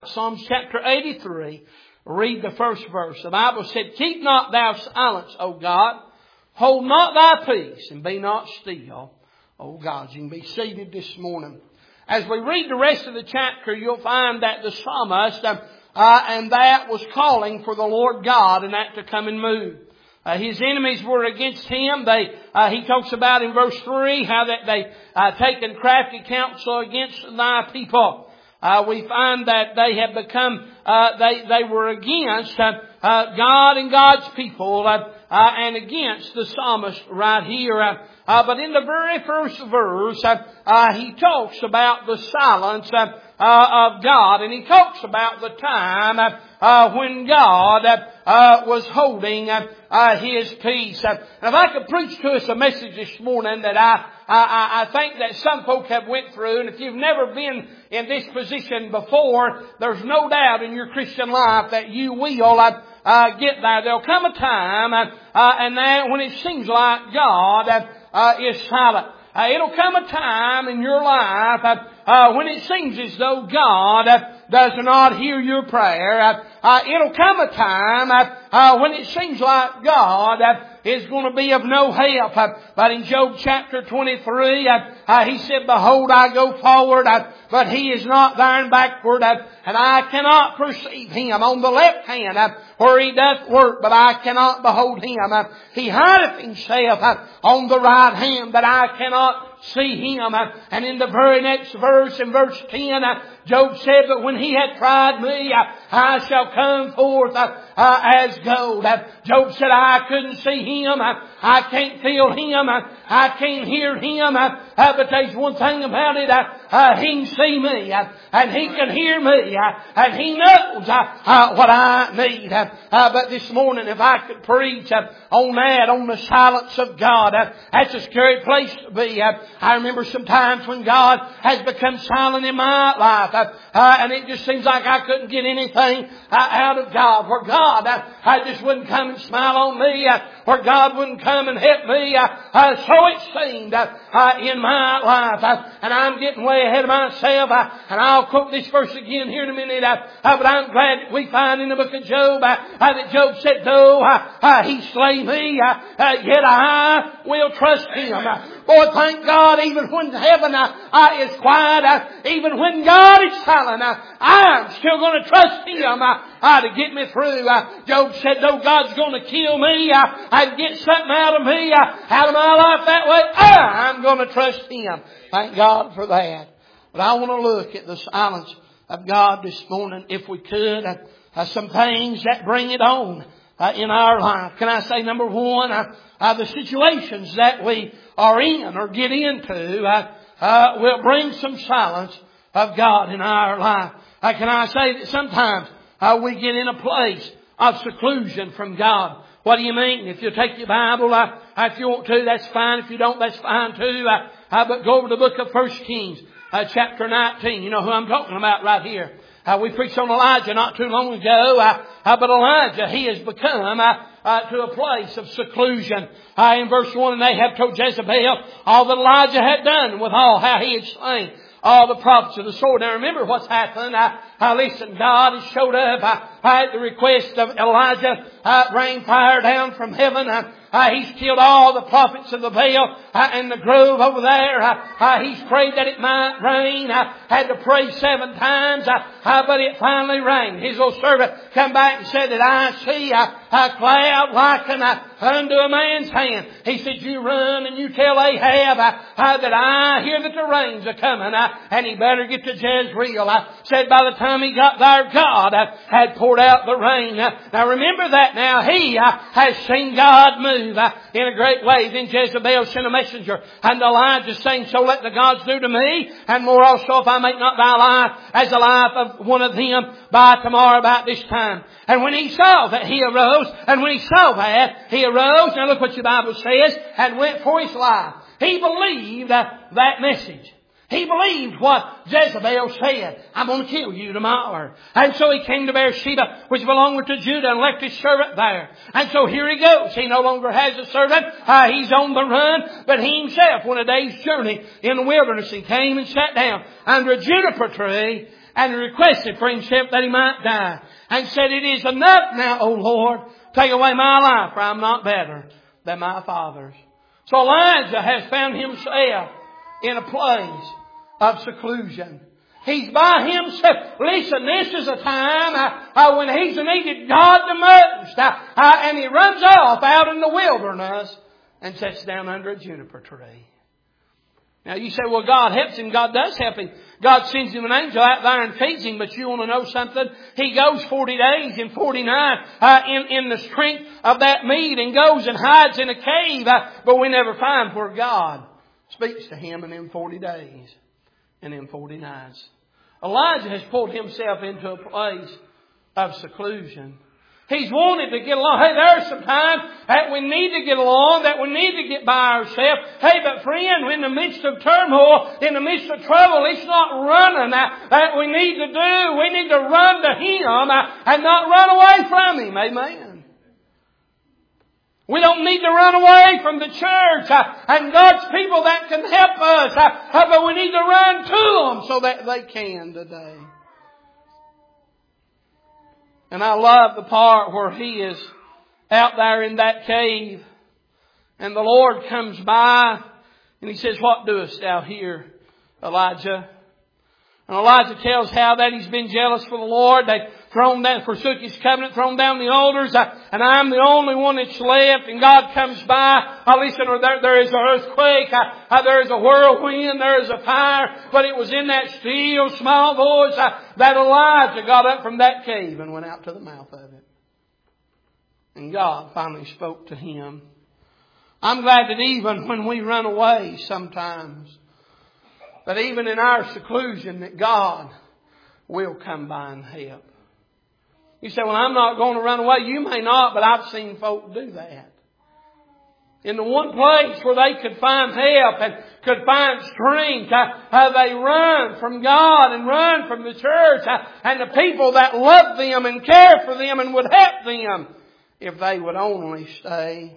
Psalms chapter 83, read the first verse. The Bible said, "Keep not thou silence, O God. Hold not thy peace, and be not still, O God." You can be seated this morning. As we read the rest of the chapter, you'll find that the psalmist, and that was calling for the Lord God, and that to come and move. His enemies were against him. He talks about in verse 3 how that they taken crafty counsel against thy people. We find that they have become, they were against God and God's people, and against the psalmist right here. But in the very first verse, he talks about the silence of God, and he talks about the time when God was holding His peace. And if I could preach to us a message this morning that I think that some folk have went through, and if you've never been in this position before, there's no doubt in your Christian life that you will get there. There'll come a time, and then when it seems like God is silent. It'll come a time in your life when it seems as though God does not hear your prayer. It'll come a time when it seems like God is going to be of no help. But in Job chapter 23, he said, "Behold, I go forward, but He is not there and backward, and I cannot perceive Him. On the left hand where He doth work, but I cannot behold Him. He hideth Himself on the right hand, that I cannot see Him." And in the very next verse, in verse 10, Job said, "But when He hath tried me, I shall come forth as gold." Job said, "I couldn't see Him. I can't feel Him. I can't hear Him. But there's one thing about it. He can see me, and He can hear me, and He knows what I need." But this morning, if I could preach on that, on the silence of God, that's a scary place to be. I remember some times when God has become silent in my life, and it just seems like I couldn't get anything out of God, where God just wouldn't come and smile on me, where God wouldn't come and help me. So it seemed in my life. And I'm getting way ahead of myself, and I'll quote this verse again here in a minute. But I'm glad that we find in the book of Job that Job said, "Though He slay me, yet I will trust Him." Boy, thank God, even when heaven is quiet, even when God is silent, I'm still going to trust Him to get me through. Job said, "Though God's going to kill me and get something out of me, out of my life that way, I'm going to trust Him." Thank God for that. But I want to look at the silence of God this morning, if we could. Some things that bring it on in our life. Can I say, number one, the situations that we are in or get into will bring some silence of God in our life. Can I say that sometimes we get in a place of seclusion from God? What do you mean? If you take your Bible, if you want to, that's fine. If you don't, that's fine too. But go over to the book of 1 Kings, chapter 19. You know who I'm talking about right here. We preached on Elijah not too long ago. But Elijah, he has become to a place of seclusion. In verse 1, "And Ahab told Jezebel all that Elijah had done, with all how he had slain all the prophets of the sword." Now remember what's happened. Listen, God has showed up at the request of Elijah. Rain fire down from heaven. He's killed all the prophets of the Baal in the grove over there. He's prayed that it might rain. Had to pray 7 times, but it finally rained. His old servant come back and said that I see a cloud likened unto a man's hand. He said, "You run and you tell Ahab that I hear that the rains are coming, and he better get to Jezreel." Said by the time he got there, God had poured out the rain. Now remember that now. He has seen God move in a great way. Then Jezebel sent a messenger unto Elijah, saying, "So let the gods do to me, and more also, if I make not thy life as the life of one of them by tomorrow about this time." And when he saw that, he arose. And when he saw that, he arose. Now look what your Bible says. And went for his life. He believed that message. He believed what Jezebel said. "I'm going to kill you tomorrow." And so he came to Beersheba, which belonged to Judah, and left his servant there. And so here he goes. He no longer has a servant. He's on the run. But he himself went a day's journey in the wilderness. He came and sat down under a juniper tree. and requested for himself that he might die. And said, "It is enough now, O Lord. Take away my life, for I am not better than my fathers." So Elijah has found himself in a place of seclusion. He's by himself. Listen, this is a time when he's needed God the most. And he runs off out in the wilderness and sits down under a juniper tree. Now you say, well, God helps him. God does help him. God sends him an angel out there and feeds him. But you want to know something? He goes 40 days and 40 nights in the strength of that meat and goes and hides in a cave. But we never find where God speaks to him in them 40 days and in 40 nights. Elijah has pulled himself into a place of seclusion. He's wanted to get along. Hey, there's some times that we need to get along, that we need to get by ourselves. Hey, but friend, in the midst of turmoil, in the midst of trouble, it's not running that we need to do. We need to run to Him and not run away from Him. Amen. We don't need to run away from the church and God's people that can help us. But we need to run to them so that they can today. And I love the part where he is out there in that cave. And the Lord comes by and He says, "What doest thou here, Elijah?" And Elijah tells how that he's been jealous for the Lord. They've thrown down, forsook His covenant, thrown down the altars, and I'm the only one that's left. And God comes by. Listen, there is an earthquake, there is a whirlwind, there is a fire. But it was in that still small voice that Elijah got up from that cave and went out to the mouth of it. And God finally spoke to him. I'm glad that even when we run away sometimes, that even in our seclusion, that God will come by and help. You say, "Well, I'm not going to run away." You may not, but I've seen folk do that. In the one place where they could find help and could find strength, they run from God and run from the church and the people that love them and care for them and would help them if they would only stay.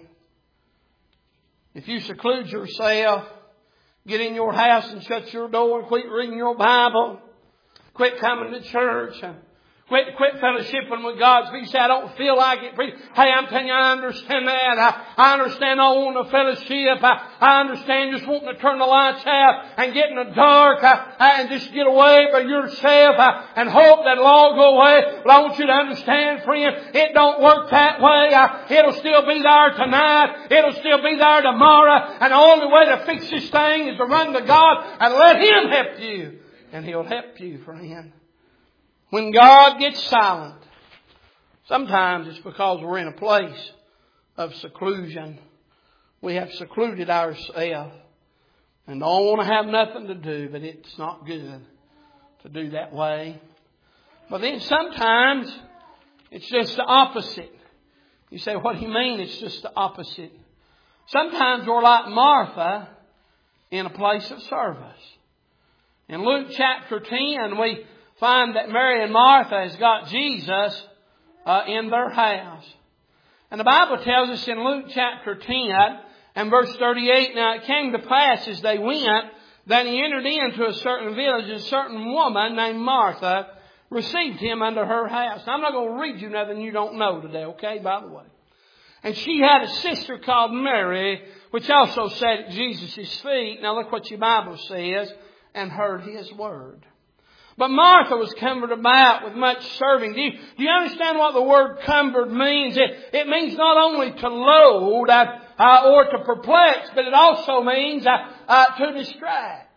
If you seclude yourself, get in your house and shut your door, quit reading your Bible, quit coming to church, quit fellowshipping with God's people. You say, "I don't feel like it." Hey, I'm telling you, I understand that. I understand not wanting to fellowship. I understand just wanting to turn the lights out and get in the dark and just get away by yourself and hope that it'll all go away. But I want you to understand, friend, it don't work that way. It'll still be there tonight. It'll still be there tomorrow. And the only way to fix this thing is to run to God and let Him help you. And He'll help you, friend. When God gets silent, sometimes it's because we're in a place of seclusion. We have secluded ourselves and don't want to have nothing to do, but it's not good to do that way. But then sometimes it's just the opposite. You say, "What do you mean it's just the opposite?" Sometimes we're like Martha in a place of service. In Luke chapter 10, we find that Mary and Martha has got Jesus in their house. And the Bible tells us in Luke chapter 10 and verse 38, "Now it came to pass as they went, that He entered into a certain village, and a certain woman named Martha received Him unto her house." Now I'm not going to read you nothing you don't know today, okay, by the way. "And she had a sister called Mary, which also sat at Jesus' feet." Now look what your Bible says, "and heard His word. But Martha was cumbered about with much serving." Do you understand what the word cumbered means? It means not only to load or to perplex, but it also means to distract.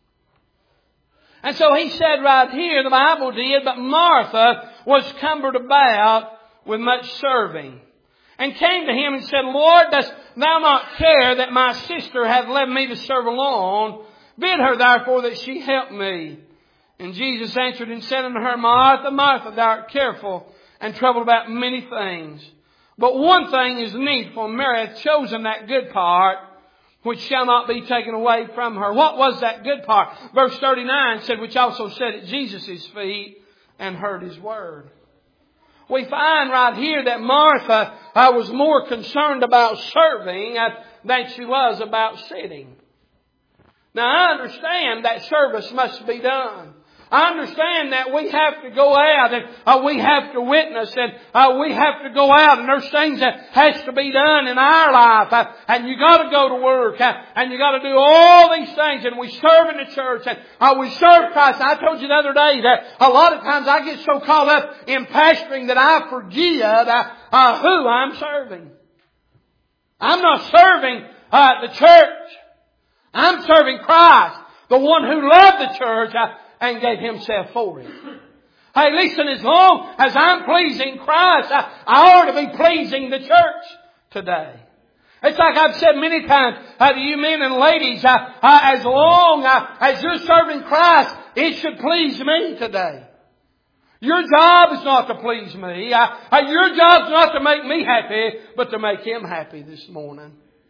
And so he said right here, the Bible did, "But Martha was cumbered about with much serving, and came to Him and said, Lord, dost Thou not care that my sister hath left me to serve alone? Bid her therefore that she help me. And Jesus answered and said unto her, Martha, Martha, thou art careful and troubled about many things. But one thing is needful. Mary hath chosen that good part, which shall not be taken away from her." What was that good part? Verse 39 said, "Which also sat at Jesus' feet and heard His word." We find right here that Martha was more concerned about serving than she was about sitting. Now I understand that service must be done. I understand that we have to go out and we have to witness and we have to go out and there's things that has to be done in our life. And you got to go to work and you got to do all these things and we serve in the church and we serve Christ. I told you the other day that a lot of times I get so caught up in pastoring that I forget who I'm serving. I'm not serving the church. I'm serving Christ, the one who loved the church and gave Himself for it. Hey, listen, as long as I'm pleasing Christ, I ought to be pleasing the church today. It's like I've said many times to you men and ladies, as long as you're serving Christ, it should please me today. Your job is not to please me. Your job is not to make me happy, but to make Him happy this morning.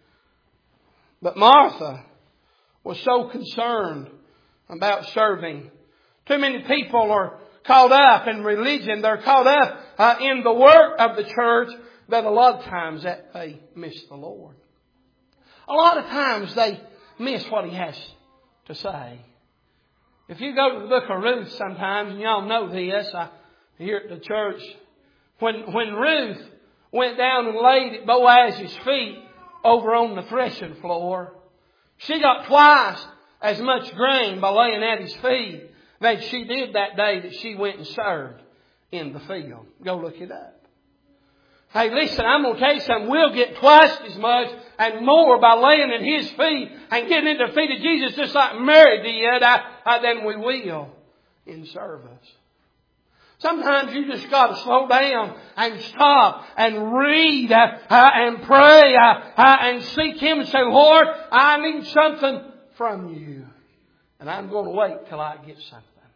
But Martha was so concerned about serving. Too many people are caught up in religion. They're caught up in the work of the church that a lot of times that they miss the Lord. A lot of times they miss what He has to say. If you go to the book of Ruth sometimes, and y'all know this, here at the church, when Ruth went down and laid at Boaz's feet over on the threshing floor, she got twice as much grain by laying at his feet than she did that day that she went and served in the field. Go look it up. Hey, listen, I'm going to tell you something. We'll get twice as much and more by laying at His feet and getting into the feet of Jesus just like Mary did than we will in service. Sometimes you just got to slow down and stop and read and pray and seek Him and say, Lord, I need something from You. And I'm going to wait till I get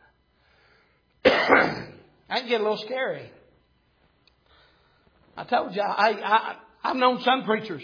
something. That can get a little scary. I told you, I've known some preachers.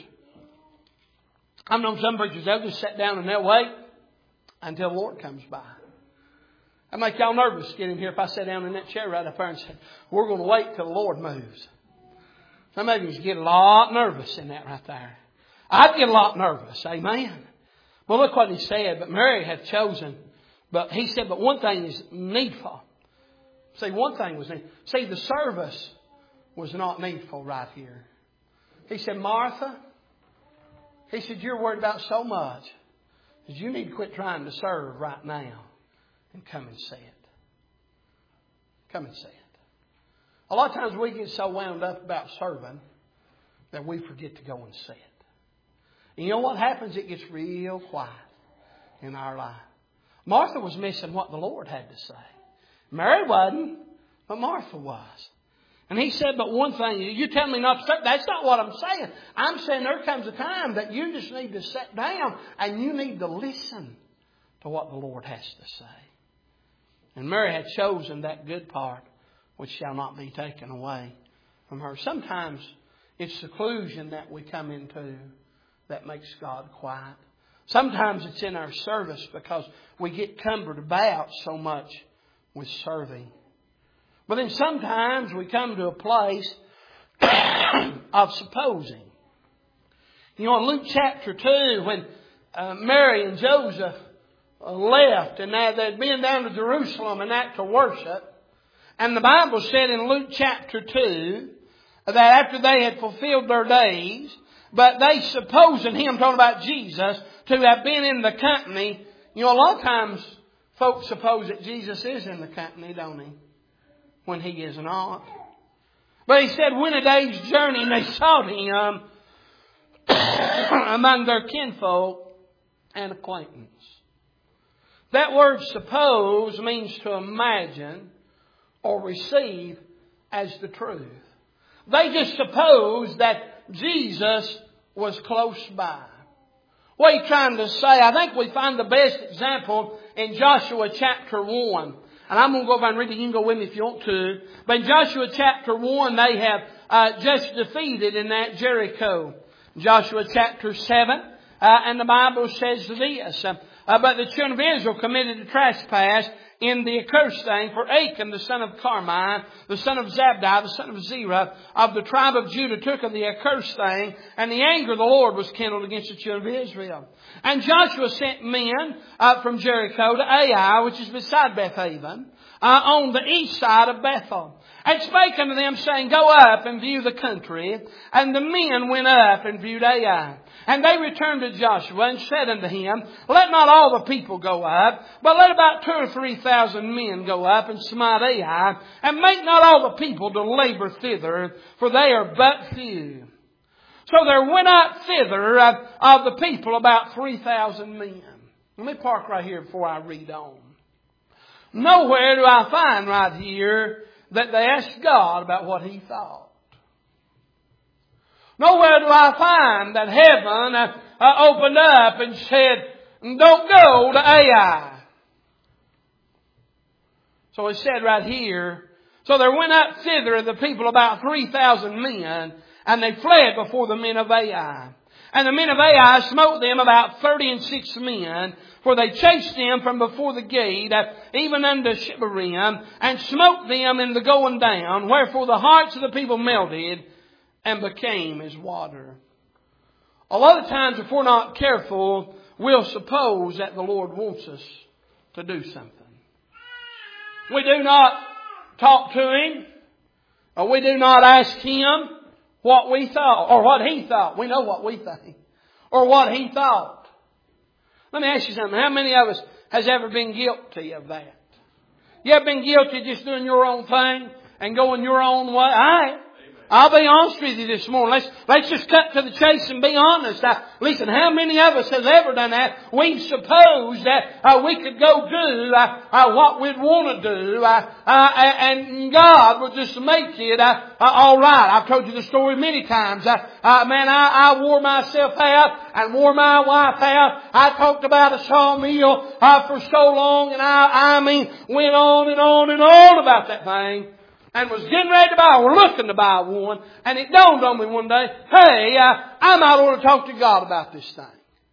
They'll just sit down and they'll wait until the Lord comes by. I make y'all nervous getting here if I sit down in that chair right up there and say, we're going to wait till the Lord moves. Some of you get a lot nervous in that right there. I'd get a lot nervous. Amen. Well, look what He said. But Mary had chosen. But He said, but one thing is needful. See, one thing was needful. See, the service was not needful right here. He said, Martha, He said, you're worried about so much that you need to quit trying to serve right now and come and see it. Come and see it. A lot of times we get so wound up about serving that we forget to go and see it. And you know what happens? It gets real quiet in our life. Martha was missing what the Lord had to say. Mary wasn't, but Martha was. And He said, but one thing, you tell me not to serve. That's not what I'm saying. I'm saying there comes a time that you just need to sit down and you need to listen to what the Lord has to say. And Mary had chosen that good part which shall not be taken away from her. Sometimes it's seclusion that we come into that makes God quiet. Sometimes it's in our service because we get cumbered about so much with serving. But then sometimes we come to a place of supposing. You know, in Luke chapter 2, when Mary and Joseph left and they'd been down to Jerusalem and that to worship. And the Bible said in Luke chapter 2 that after they had fulfilled their days, but they supposing Him, talking about Jesus, to have been in the company. You know, a lot of times folks suppose that Jesus is in the company, don't He? When He is not. But He said, when a day's journey they sought Him among their kinfolk and acquaintance. That word suppose means to imagine or receive as the truth. They just supposed that Jesus was close by. What are you trying to say? I think we find the best example in Joshua chapter 1. And I'm going to go over and read it. You can go with me if you want to. But in Joshua chapter 1, they have just defeated in that Jericho. Joshua chapter 7, and the Bible says this. But the children of Israel committed a trespass in the accursed thing. For Achan, the son of Carmi, the son of Zabdi, the son of Zerah, of the tribe of Judah, took of the accursed thing, and the anger of the Lord was kindled against the children of Israel. And Joshua sent men from Jericho to Ai, which is beside Bethaven, on the east side of Bethel, and spake unto them, saying, Go up and view the country. And the men went up and viewed Ai. And they returned to Joshua and said unto him, Let not all the people go up, but let about 2,000 or 3,000 men go up and smite Ai, and make not all the people to labor thither, for they are but few. So there went up thither of the people about 3,000 men. Let me park right here before I read on. Nowhere do I find right here that they asked God about what He thought. Nowhere do I find that heaven opened up and said, Don't go to Ai. So it said right here, So there went up thither the people about 3,000 men, and they fled before the men of Ai. And the men of Ai smote them about 36 men, for they chased them from before the gate, even unto Shebarim, and smote them in the going down, wherefore the hearts of the people melted, and became as water. A lot of times, if we're not careful, we'll suppose that the Lord wants us to do something. We do not talk to Him, or we do not ask Him what we thought, or what He thought. We know what we think, or what He thought. Let me ask you something. How many of us has ever been guilty of that? You ever been guilty of just doing your own thing and going your own way? I'll be honest with you this morning. Let's just cut to the chase and be honest. Listen, how many of us has ever done that? We suppose that we could go do what we'd want to do, and God would just make it all right. I've told you the story many times. I wore myself out and wore my wife out. I talked about a sawmill for so long, and I went on and on and on about that thing. And was getting ready to buy, or looking to buy one. And it dawned on me one day, hey, I might want to talk to God about this thing.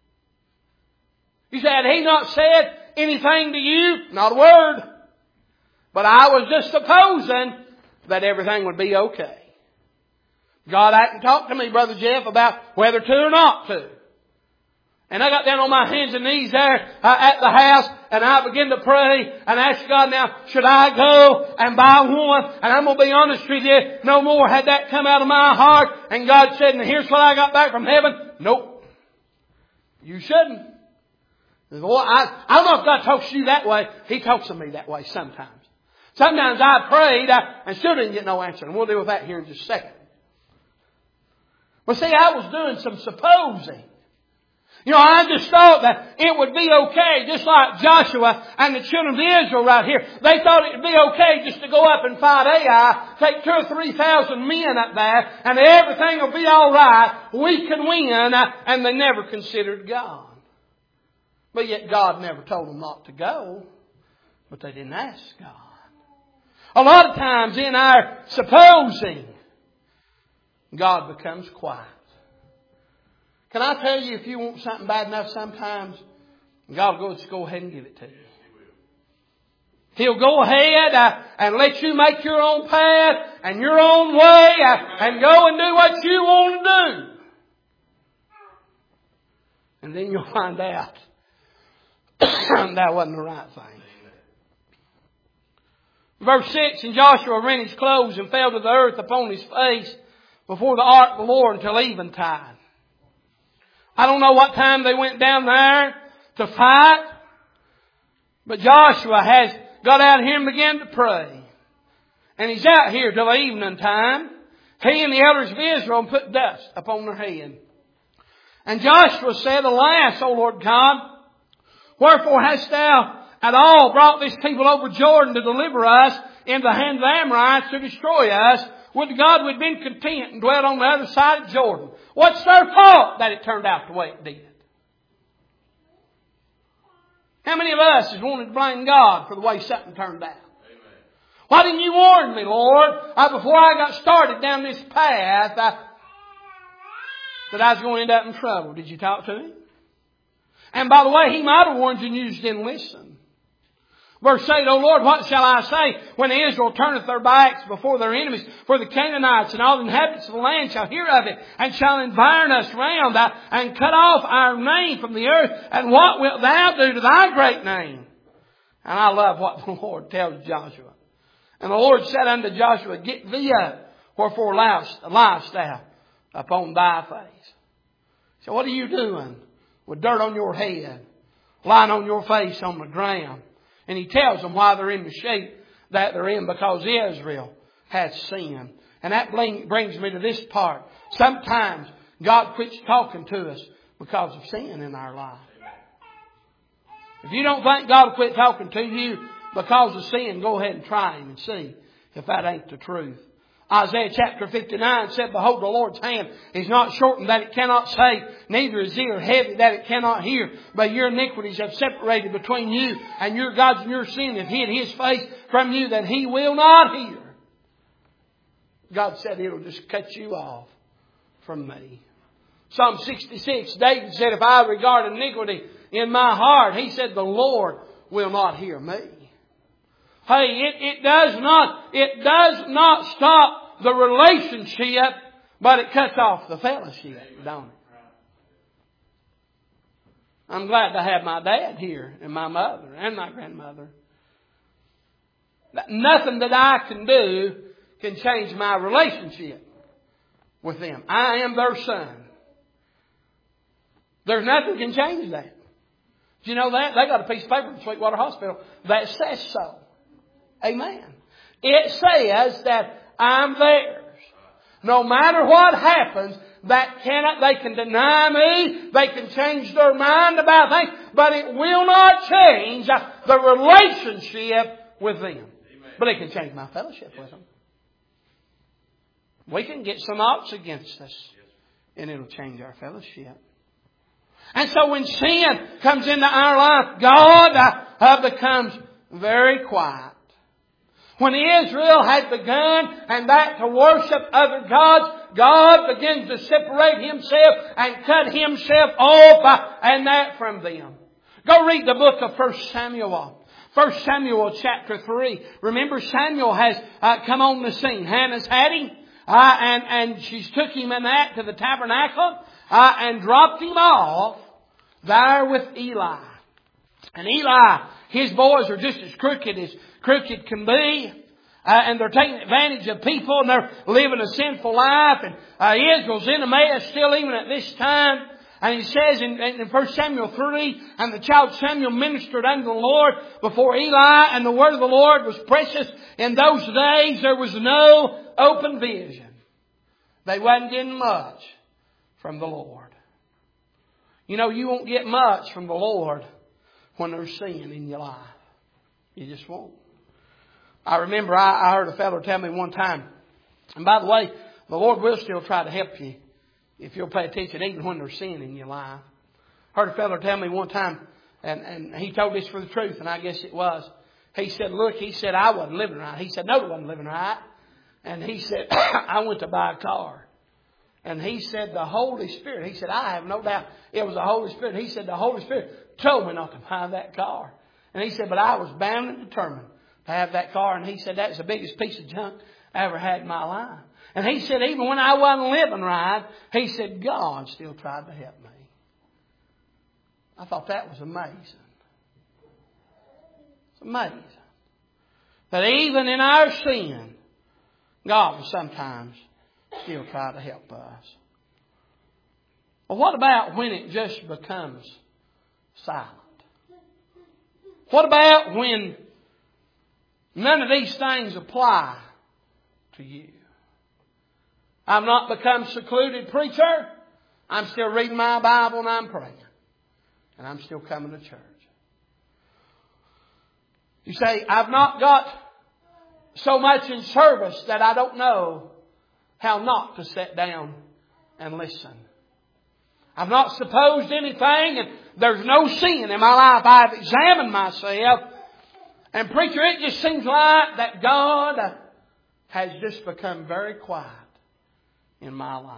You said, had He not said anything to you? Not a word. But I was just supposing that everything would be okay. God hadn't talked to me, Brother Jeff, about whether to or not to. And I got down on my hands and knees there at the house, and I began to pray and ask God, now, should I go and buy one? And I'm going to be honest with you, no more had that come out of my heart. And God said, and here's what I got back from heaven. Nope. You shouldn't. Boy, I don't know if God talks to you that way. He talks to me that way sometimes. Sometimes I prayed and still didn't get no answer. And we'll deal with that here in just a second. But see, I was doing some supposing. You know, I just thought that it would be okay, just like Joshua and the children of Israel right here. They thought it would be okay just to go up and fight Ai, take 2,000 or 3,000 men up there, and everything will be all right. We can win, and they never considered God. But yet God never told them not to go, but they didn't ask God. A lot of times in our supposing, God becomes quiet. Can I tell you, if you want something bad enough sometimes, God will just go ahead and give it to you. He'll go ahead and let you make your own path and your own way and go and do what you want to do. And then you'll find out that wasn't the right thing. Verse 6, and Joshua rent his clothes and fell to the earth upon his face before the ark of the Lord until eventide. I don't know what time they went down there to fight, but Joshua has got out here and began to pray. And he's out here till the evening time. He and the elders of Israel put dust upon their head. And Joshua said, Alas, O Lord God, wherefore hast thou at all brought this people over Jordan to deliver us into the hand of the Amorites to destroy us? Would God we'd been content and dwelt on the other side of Jordan. What's their fault that it turned out the way it did? How many of us has wanted to blame God for the way something turned out? Amen. Why didn't you warn me, Lord, before I got started down this path that I was going to end up in trouble? Did you talk to Him? And by the way, He might have warned you and you just didn't listen. Verse 8, O Lord, what shall I say when Israel turneth their backs before their enemies? For the Canaanites and all the inhabitants of the land shall hear of it, and shall environ us round, and cut off our name from the earth. And what wilt thou do to thy great name? And I love what the Lord tells Joshua. And the Lord said unto Joshua, Get thee up, wherefore liest thou upon thy face. So what are you doing with dirt on your head, lying on your face on the ground? And He tells them why they're in the shape that they're in, because Israel has sinned. And that brings me to this part. Sometimes God quits talking to us because of sin in our life. If you don't think God will quit talking to you because of sin, go ahead and try Him and see if that ain't the truth. Isaiah chapter 59 said, Behold, the Lord's hand is not shortened that it cannot save, neither is His ear heavy that it cannot hear. But your iniquities have separated between you and your gods, and your sin have hid His face from you that He will not hear. God said He'll just cut you off from me. Psalm 66, David said, If I regard iniquity in my heart, he said, the Lord will not hear me. Hey, it does not stop the relationship, but it cuts off the fellowship, don't it? I'm glad to have my dad here, and my mother, and my grandmother. Nothing that I can do can change my relationship with them. I am their son. There's nothing can change that. Do you know that? They got a piece of paper in Sweetwater Hospital that says so. Amen. It says that I'm theirs. No matter what happens, they can deny me, they can change their mind about things, but it will not change the relationship with them. Amen. But it can change my fellowship with them. We can get some odds against us, and it'll change our fellowship. And so when sin comes into our life, God becomes very quiet. When Israel had begun and that to worship other gods, God begins to separate Himself and cut Himself off and that from them. Go read the book of 1 Samuel. 1 Samuel chapter 3. Remember, Samuel has come on the scene. Hannah's had him. And she's took him in that to the tabernacle and dropped him off there with Eli. And Eli, his boys are just as crooked can be. And they're taking advantage of people, and they're living a sinful life. And Israel's in a mess still even at this time. And he says in 1 Samuel 3, And the child Samuel ministered unto the Lord before Eli, and the word of the Lord was precious. In those days there was no open vision. They wasn't getting much from the Lord. You know, you won't get much from the Lord when there's sin in your life. You just won't. I remember I heard a fellow tell me one time, and by the way, the Lord will still try to help you if you'll pay attention even when there's sin in your life. I heard a fellow tell me one time, and he told this for the truth, and I guess it was. He said, look, I wasn't living right. He said, no, I wasn't living right. And he said, I went to buy a car. And he said, the Holy Spirit, he said, I have no doubt it was the Holy Spirit. He said, the Holy Spirit told me not to buy that car. And he said, but I was bound and determined to have that car. And he said, that's the biggest piece of junk I ever had in my life. And he said, even when I wasn't living right, he said, God still tried to help me. I thought that was amazing. It's amazing that even in our sin, God will sometimes still try to help us. But what about when it just becomes silent? What about when none of these things apply to you? I've not become secluded preacher. I'm still reading my Bible and I'm praying. And I'm still coming to church. You say, I've not got so much in service that I don't know how not to sit down and listen. I've not supposed anything and there's no sin in my life. I've examined myself. And preacher, it just seems like that God has just become very quiet in my life.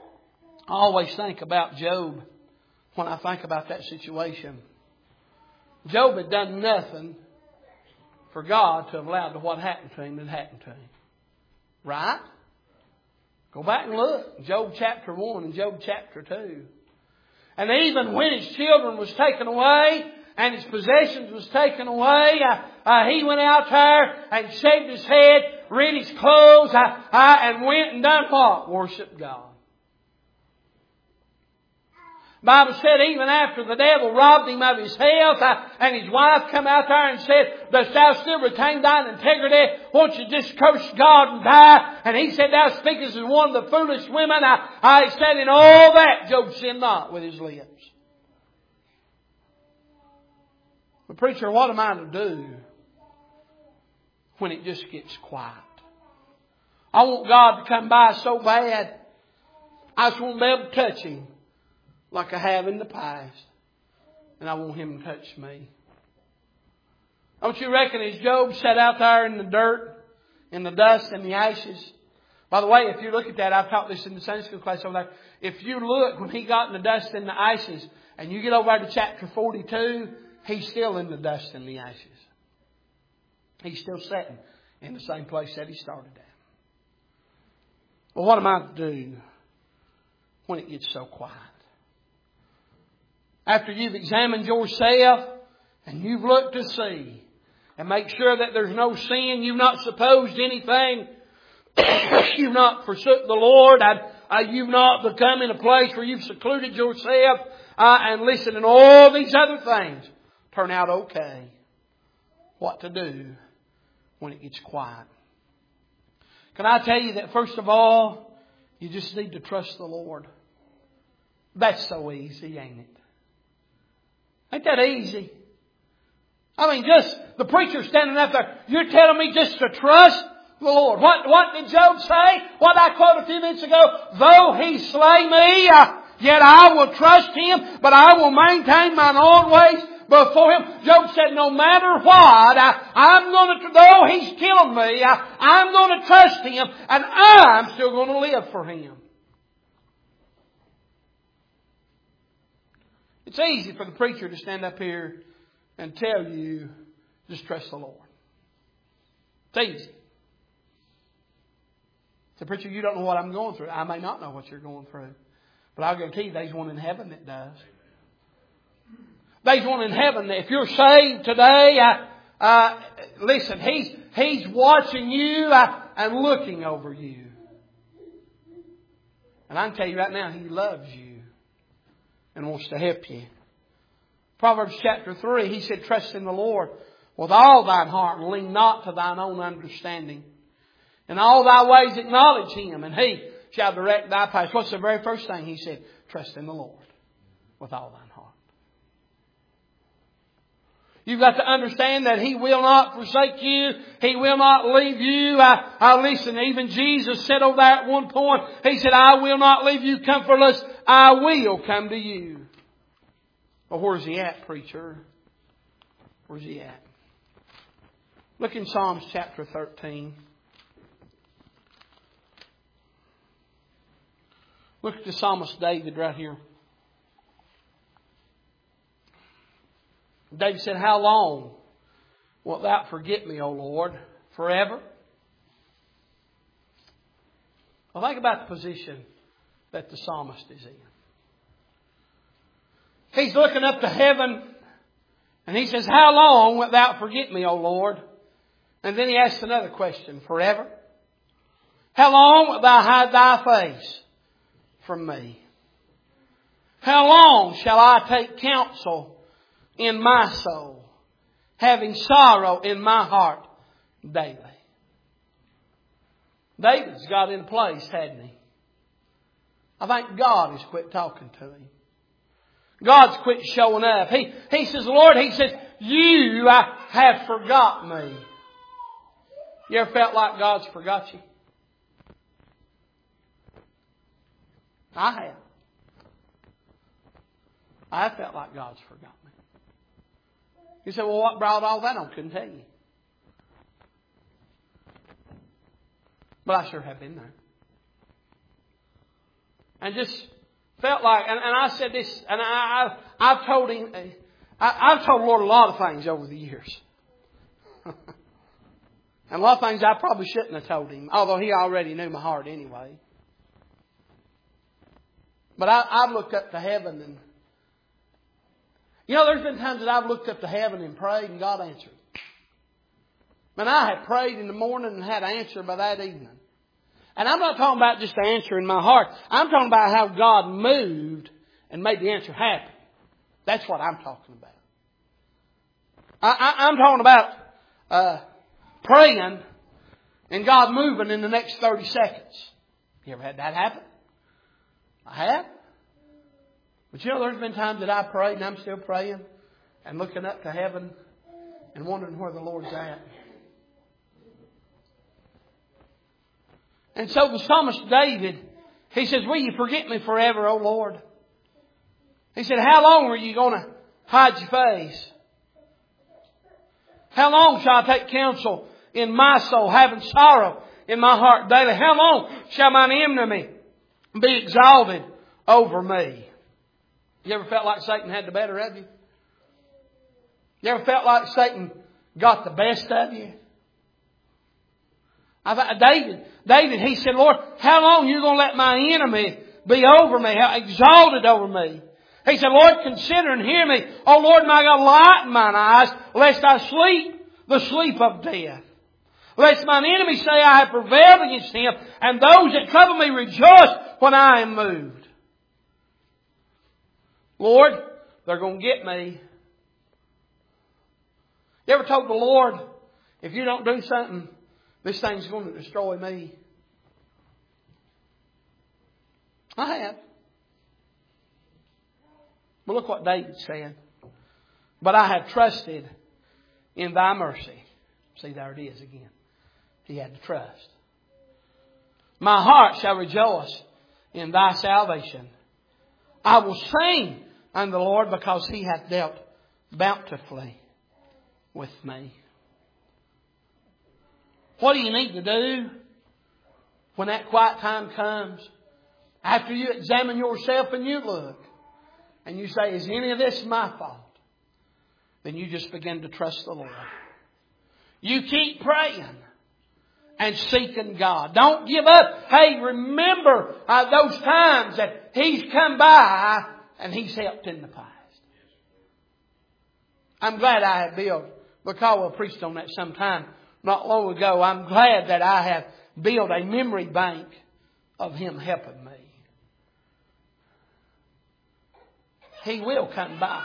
I always think about Job when I think about that situation. Job had done nothing for God to have allowed what happened to him that happened to him. Right? Go back and look. Job chapter 1 and Job chapter 2. And even when his children was taken away and his possessions was taken away, he went out there and shaved his head, rent his clothes, and went and done what? Worshiped God. The Bible said even after the devil robbed him of his health and his wife come out there and said, dost thou still retain thine integrity? Won't you just curse God and die? And he said, thou speakest as one of the foolish women. I said in all that Job sinned not with his lips. But preacher, what am I to do when it just gets quiet? I want God to come by so bad. I just won't be able to touch Him like I have in the past. And I want Him to touch me. Don't you reckon as Job sat out there in the dirt, in the dust and the ashes? By the way, if you look at that, I've taught this in the Sunday school class over there. If you look when he got in the dust and the ashes, and you get over to chapter 42, he's still in the dust and the ashes. He's still sitting in the same place that he started at. Well, what am I to do when it gets so quiet? After you've examined yourself and you've looked to see and make sure that there's no sin, you've not supposed anything, you've not forsook the Lord, you've not become in a place where you've secluded yourself, and listen, and all these other things turn out okay. What to do when it gets quiet? Can I tell you that first of all, you just need to trust the Lord. That's so easy, ain't it? Ain't that easy? I mean, just the preacher standing up there, you're telling me just to trust the Lord. What did Job say? What I quoted a few minutes ago? Though He slay me, yet I will trust Him, but I will maintain mine own ways before Him. Job said, no matter what, I'm going to, though He's killing me, I'm going to trust Him, and I'm still going to live for Him. It's easy for the preacher to stand up here and tell you, just trust the Lord. It's easy. So, preacher, you don't know what I'm going through. I may not know what you're going through. But I'll guarantee you there's one in heaven that does. There's one in heaven that if you're saved today, listen, He's watching you and looking over you. And I can tell you right now, He loves you and wants to help you. Proverbs chapter 3, He said, trust in the Lord with all thine heart and lean not to thine own understanding. In all thy ways acknowledge Him, and He shall direct thy paths. What's the very first thing He said? Trust in the Lord with all thine heart. You've got to understand that He will not forsake you. He will not leave you. Listen, even Jesus said over there at one point, He said, I will not leave you comfortless. I will come to you. Well, where's He at, preacher? Where's He at? Look in Psalms chapter 13. Look at the psalmist David right here. David said, how long wilt thou forget me, O Lord? Forever? Well, think about the position that the psalmist is in. He's looking up to heaven and he says, how long wilt thou forget me, O Lord? And then he asks another question, forever? How long wilt thou hide thy face from me? How long shall I take counsel in my soul, having sorrow in my heart daily? David's got in place, hadn't he? I think God has quit talking to him. God's quit showing up. He says, Lord, He says, you have forgot me. You ever felt like God's forgot you? I have. I have felt like God's forgot me. You say, well, what brought all that on? Couldn't tell you. But I sure have been there. And just felt like, and I said this, and I've told him, I've told the Lord a lot of things over the years. And a lot of things I probably shouldn't have told Him, although He already knew my heart anyway. But I've looked up to heaven and... You know, there's been times that I've looked up to heaven and prayed and God answered. Man, I had prayed in the morning and had an answer by that evening. And I'm not talking about just the answer in my heart. I'm talking about how God moved and made the answer happen. That's what I'm talking about. I'm talking about praying and God moving in the next 30 seconds. You ever had that happen? I have. But you know, there's been times that I prayed and I'm still praying and looking up to heaven and wondering where the Lord's at. And so the psalmist David, he says, will you forget me forever, O Lord? He said, how long are you going to hide your face? How long shall I take counsel in my soul, having sorrow in my heart daily? How long shall mine enemy be exalted over me? You ever felt like Satan had the better of you? You ever felt like Satan got the best of you? David, he said, Lord, how long are you going to let my enemy be over me, exalted over me? He said, Lord, consider and hear me. Oh Lord, my God, lighten mine eyes, lest I sleep the sleep of death. Lest mine enemy say I have prevailed against him, and those that trouble me rejoice when I am moved. Lord, they're going to get me. You ever told the Lord, if you don't do something, this thing's going to destroy me? I have. But look what David said. But I have trusted in thy mercy. See, there it is again. He had to trust. My heart shall rejoice in thy salvation. I will sing unto the Lord because He hath dealt bountifully with me. What do you need to do when that quiet time comes? After you examine yourself and you look and you say, is any of this my fault? Then you just begin to trust the Lord. You keep praying and seeking God. Don't give up. Hey, remember those times that He's come by and He's helped in the past. I'm glad I have built, because I preached on that sometime not long ago. I'm glad that I have built a memory bank of Him helping me. He will come by.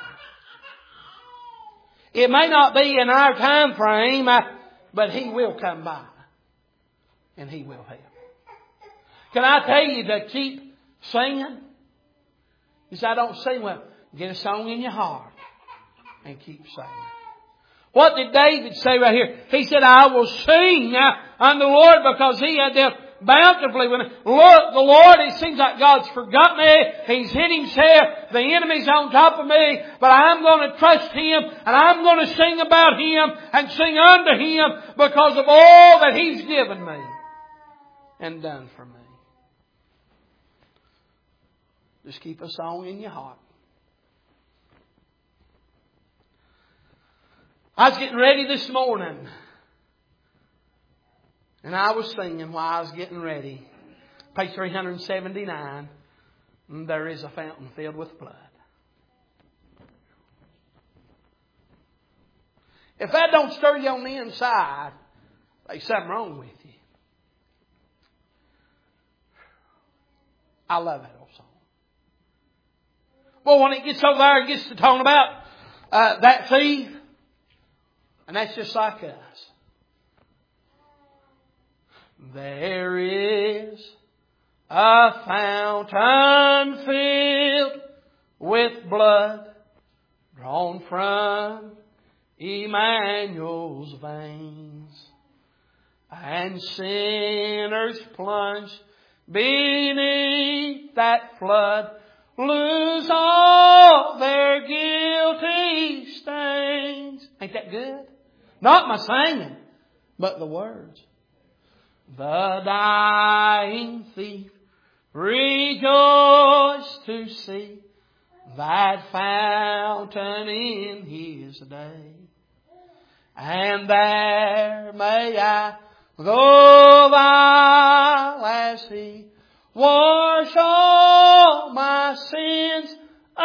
It may not be in our time frame, but He will come by. And He will help. Can I tell you to keep singing? You say, I don't sing well. Get a song in your heart and keep singing. What did David say right here? He said, I will sing unto the Lord because He had dealt bountifully with me. Look, the Lord, it seems like God's forgot me. He's hit Himself. The enemy's on top of me. But I'm going to trust Him and I'm going to sing about Him and sing unto Him because of all that He's given me and done for me. Just keep a song in your heart. I was getting ready this morning. And I was singing while I was getting ready. Page 379. There is a fountain filled with blood. If that don't stir you on the inside, there's something wrong with you. I love that old song. Well, when it gets over there, it gets to talking about that thief. And that's just like us. There is a fountain filled with blood drawn from Emmanuel's veins, and sinners plunge beneath that flood lose all their guilty stains. Ain't that good? Not my singing, but the words. The dying thief rejoiced to see that fountain in His day. And there may I go while as He wash all my sins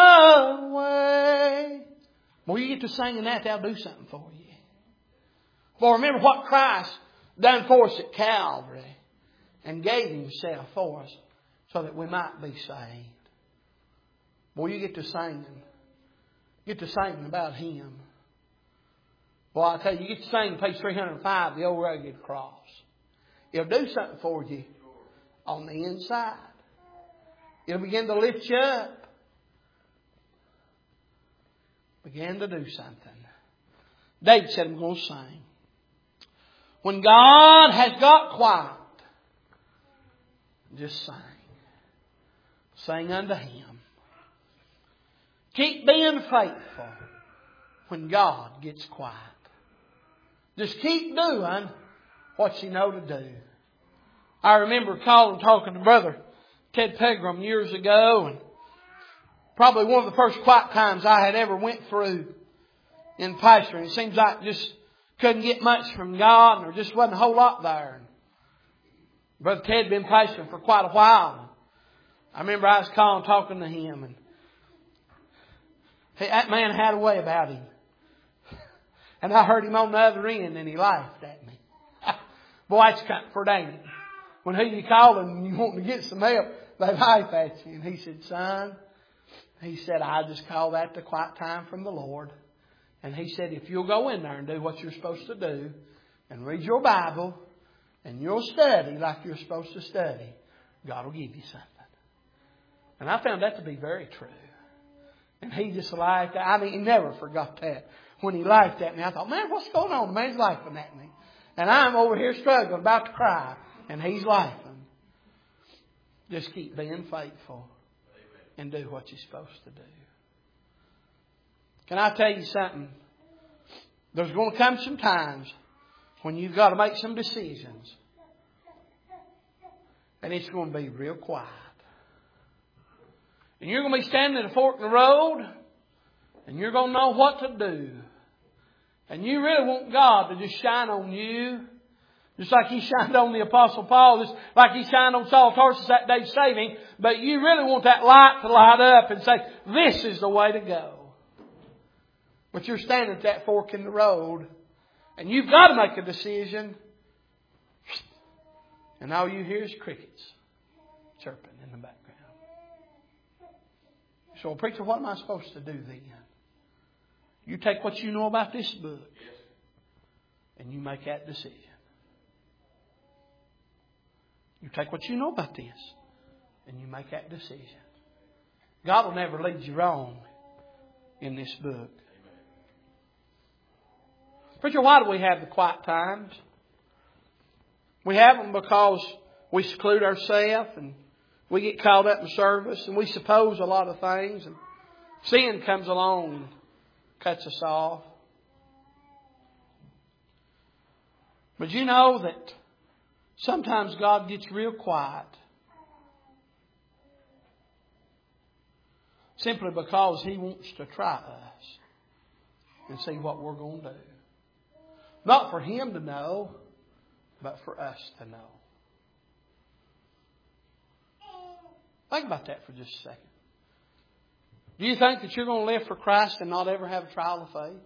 away. Well, you get to singing that, that'll do something for you. For remember what Christ done for us at Calvary and gave Himself for us so that we might be saved. Boy, you get to singing. You get to singing about Him. Well, I tell you, you get to sing page 305, the old rugged cross. It'll do something for you on the inside. It'll begin to lift you up. Begin to do something. David said, I'm going to sing. When God has got quiet, just sing. Sing unto Him. Keep being faithful when God gets quiet. Just keep doing what you know to do. I remember talking to Brother Ted Pegram years ago, and probably one of the first quiet times I had ever went through in pastoring. It seems like just couldn't get much from God, and there just wasn't a whole lot there. Brother Ted had been pastoring for quite a while. I remember I was calling, talking to him, and that man had a way about him. And I heard him on the other end, and he laughed at me. Boy, it's comfort, ain't it? When who you call and you want to get some help, they laugh at you. And he said, son, he said, I just call that the quiet time from the Lord. And he said, if you'll go in there and do what you're supposed to do, and read your Bible, and you'll study like you're supposed to study, God will give you something. And I found that to be very true. And he just laughed. I mean, he never forgot that. When he laughed at me, I thought, man, what's going on? The man's laughing at me. And I'm over here struggling, about to cry. And he's laughing. Just keep being faithful and do what you're supposed to do. Can I tell you something? There's going to come some times when you've got to make some decisions. And it's going to be real quiet. And you're going to be standing at a fork in the road. And you're going to know what to do. And you really want God to just shine on you. Just like He shined on the Apostle Paul. Just like He shined on Saul of Tarsus that day saving. But you really want that light to light up and say, this is the way to go. But you're standing at that fork in the road. And you've got to make a decision. And all you hear is crickets chirping in the background. So, preacher, what am I supposed to do then? You take what you know about this book and you make that decision. You take what you know about this and you make that decision. God will never lead you wrong in this book. Preacher, why do we have the quiet times? We have them because we seclude ourselves and we get caught up in service and we suppose a lot of things. And sin comes along and cuts us off. But you know that sometimes God gets real quiet simply because He wants to try us and see what we're going to do. Not for Him to know, but for us to know. Think about that for just a second. Do you think that you're going to live for Christ and not ever have a trial of faith?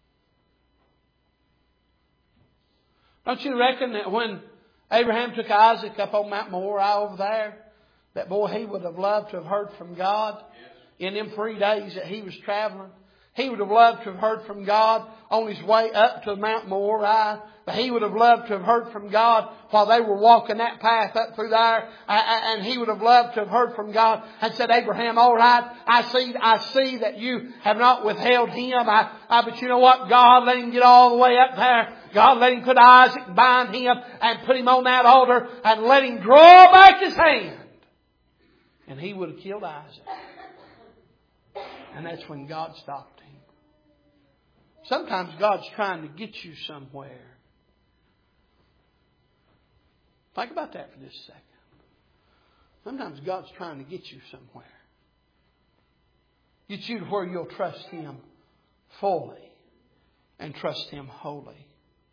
Don't you reckon that when Abraham took Isaac up on Mount Moriah over there, that boy, he would have loved to have heard from God in them 3 days that he was traveling? He would have loved to have heard from God on his way up to Mount Moriah. But he would have loved to have heard from God while they were walking that path up through there. And he would have loved to have heard from God and said, Abraham, all right, I see that you have not withheld him. But you know what? God let him get all the way up there. God let him put Isaac, bind him, and put him on that altar and let him draw back his hand. And he would have killed Isaac. And that's when God stopped him. Sometimes God's trying to get you somewhere. Think about that for just a second. Sometimes God's trying to get you somewhere. Get you to where you'll trust Him fully and trust Him wholly.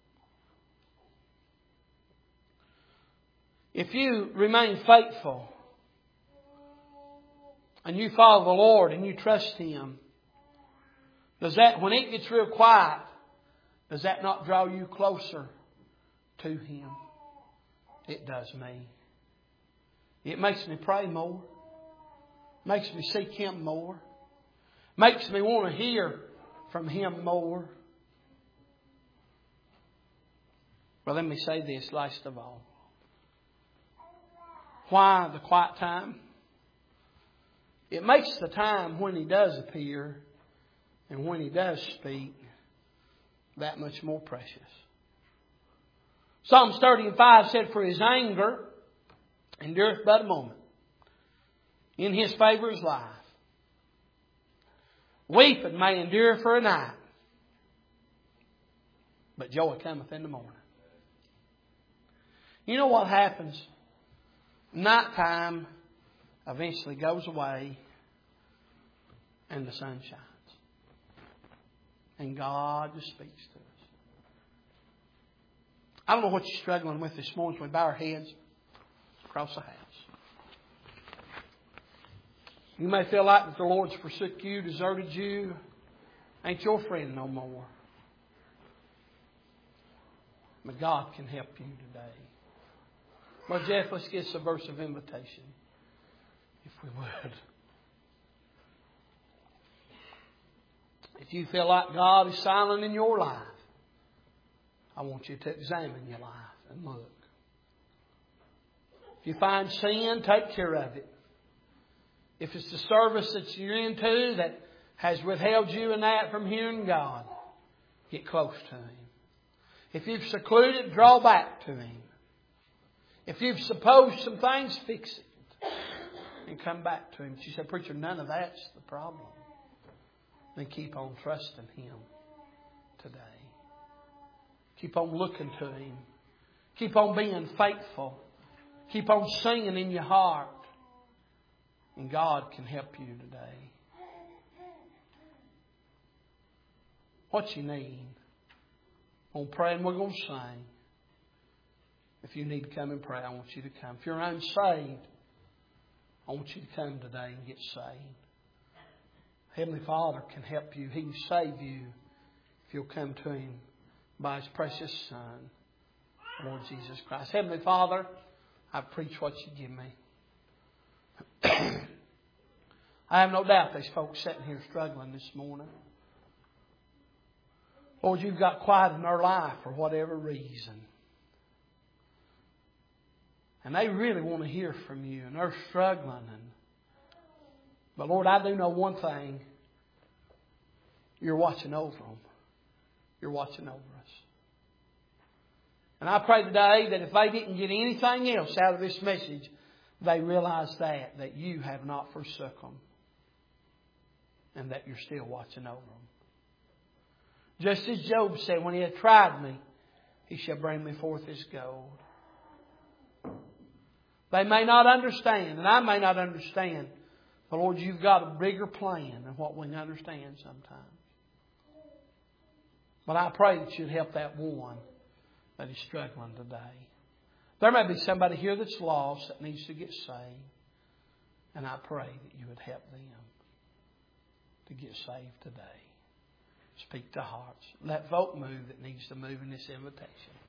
If you remain faithful and you follow the Lord and you trust Him, does that, when it gets real quiet, does that not draw you closer to Him? It does me. It makes me pray more. Makes me seek Him more. Makes me want to hear from Him more. Well, let me say this last of all. Why the quiet time? It makes the time when He does appear and when He does speak that much more precious. Psalms 30:5 said, "For His anger endureth but a moment. In His favour is life. Weeping may endure for a night, but joy cometh in the morning." You know what happens? Nighttime eventually goes away and the sun shines. And God just speaks to us. I don't know what you're struggling with this morning as we bow our heads across the house. You may feel like that the Lord's forsook you, deserted you, ain't your friend no more. But God can help you today. Well, Jeff, let's get us a verse of invitation, if we would. If you feel like God is silent in your life, I want you to examine your life and look. If you find sin, take care of it. If it's the service that you're into that has withheld you and that from hearing God, get close to Him. If you've secluded, draw back to Him. If you've supposed some things, fix it. And come back to Him. She said, "Preacher, none of that's the problem." Then keep on trusting Him today. Keep on looking to Him. Keep on being faithful. Keep on singing in your heart. And God can help you today. What you need? We'll pray and we're going to sing. If you need to come and pray, I want you to come. If you're unsaved, I want you to come today and get saved. Heavenly Father can help you. He can save you if you'll come to Him by His precious Son, Lord Jesus Christ. Heavenly Father, I preach what you give me. I have no doubt there's folks sitting here struggling this morning. Lord, you've got quiet in their life for whatever reason. And they really want to hear from you. And they're struggling. But Lord, I do know one thing. You're watching over them. You're watching over us. And I pray today that if they didn't get anything else out of this message, they realize that you have not forsook them. And that you're still watching over them. Just as Job said, when he had tried me, He shall bring me forth as gold. They may not understand, and I may not understand. But Lord, you've got a bigger plan than what we can understand sometimes. But I pray that you'd help that one that is struggling today. There may be somebody here that's lost that needs to get saved. And I pray that you would help them to get saved today. Speak to hearts. Let folk move that needs to move in this invitation.